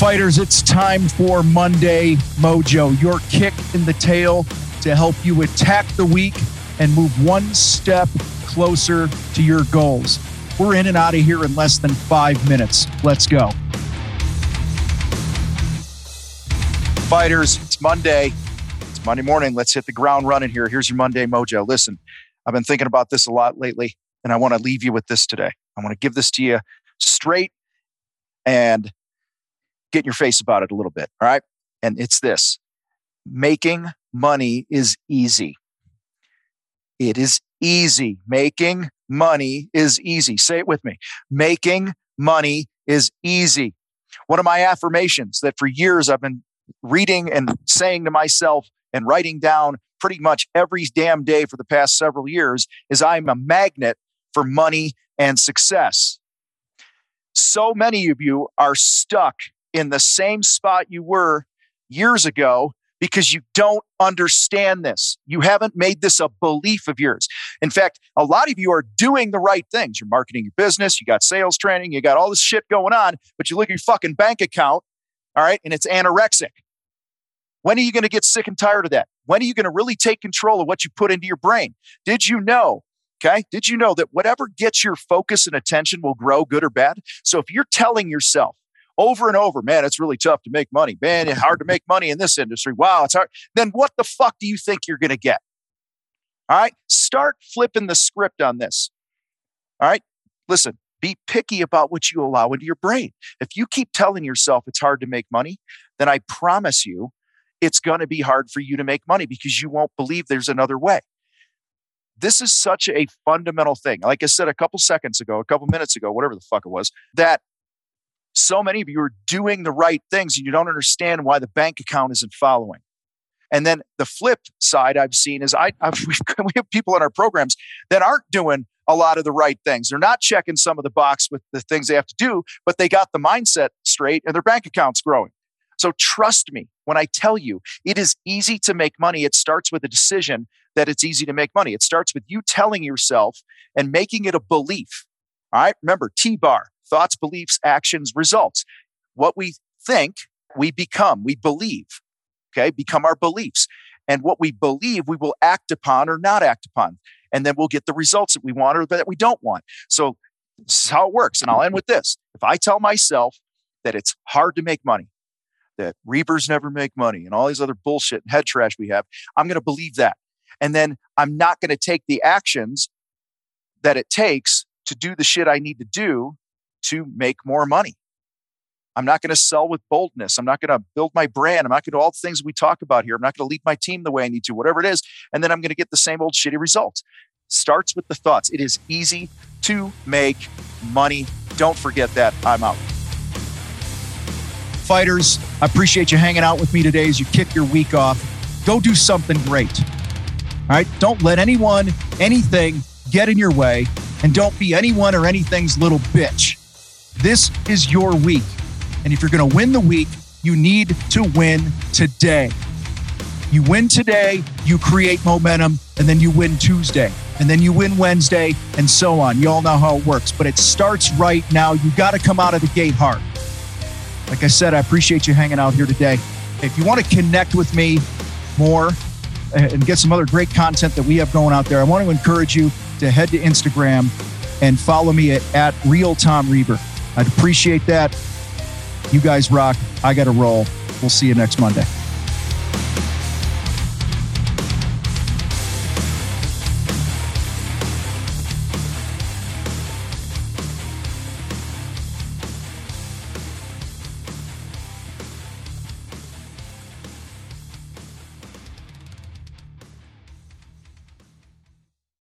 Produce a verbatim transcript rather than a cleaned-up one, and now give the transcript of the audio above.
Fighters, it's time for Monday Mojo, your kick in the tail to help you attack the week and move one step closer to your goals. We're in and out of here in less than five minutes. Let's go. Fighters, it's Monday. It's Monday morning. Let's hit the ground running here. Here's your Monday Mojo. Listen, I've been thinking about this a lot lately, and I want to leave you with this today. I want to give this to you straight and get in your face about it a little bit, all right? And it's this. Making money is easy. It is easy. Making money is easy. Say it with me. Making money is easy. One of my affirmations that for years I've been reading and saying to myself and writing down pretty much every damn day for the past several years is I'm a magnet for money and success. So many of you are stuck in the same spot you were years ago because you don't understand this. You haven't made this a belief of yours. In fact, a lot of you are doing the right things. You're marketing your business, you got sales training, you got all this shit going on, but you look at your fucking bank account, all right, and it's anorexic. When are you going to get sick and tired of that? When are you going to really take control of what you put into your brain? Did you know, okay, did you know that whatever gets your focus and attention will grow, good or bad? So if you're telling yourself, over and over, man, it's really tough to make money. Man, it's hard to make money in this industry. Wow, it's hard. Then what the fuck do you think you're going to get? All right, start flipping the script on this. All right, listen, be picky about what you allow into your brain. If you keep telling yourself it's hard to make money, then I promise you it's going to be hard for you to make money because you won't believe there's another way. This is such a fundamental thing. Like I said a couple seconds ago, a couple minutes ago, whatever the fuck it was, that so many of you are doing the right things and you don't understand why the bank account isn't following. And then the flip side I've seen is I I've, we have people in our programs that aren't doing a lot of the right things. They're not checking some of the box with the things they have to do, but they got the mindset straight and their bank account's growing. So trust me when I tell you it is easy to make money. It starts with a decision that it's easy to make money. It starts with you telling yourself and making it a belief. All right. Remember, T-bar. Thoughts, beliefs, actions, results. What we think, we become, we believe, okay? Become our beliefs. And what we believe, we will act upon or not act upon. And then we'll get the results that we want or that we don't want. So this is how it works. And I'll end with this. If I tell myself that it's hard to make money, that reapers never make money and all these other bullshit and head trash we have, I'm going to believe that. And then I'm not going to take the actions that it takes to do the shit I need to do to make more money. I'm not going to sell with boldness. I'm not going to build my brand. I'm not going to do all the things we talk about here. I'm not going to lead my team the way I need to, whatever it is. And then I'm going to get the same old shitty results. Starts with the thoughts. It is easy to make money. Don't forget that. I'm out. Fighters, I appreciate you hanging out with me today as you kick your week off. Go do something great. All right? Don't let anyone, anything get in your way. And don't be anyone or anything's little bitch. This is your week. And if you're going to win the week, you need to win today. You win today, you create momentum, and then you win Tuesday. And then you win Wednesday, and so on. You all know how it works. But it starts right now. You got to come out of the gate hard. Like I said, I appreciate you hanging out here today. If you want to connect with me more and get some other great content that we have going out there, I want to encourage you to head to Instagram and follow me at, at Real Tom Reber. I'd appreciate that. You guys rock. I got to roll. We'll see you next Monday.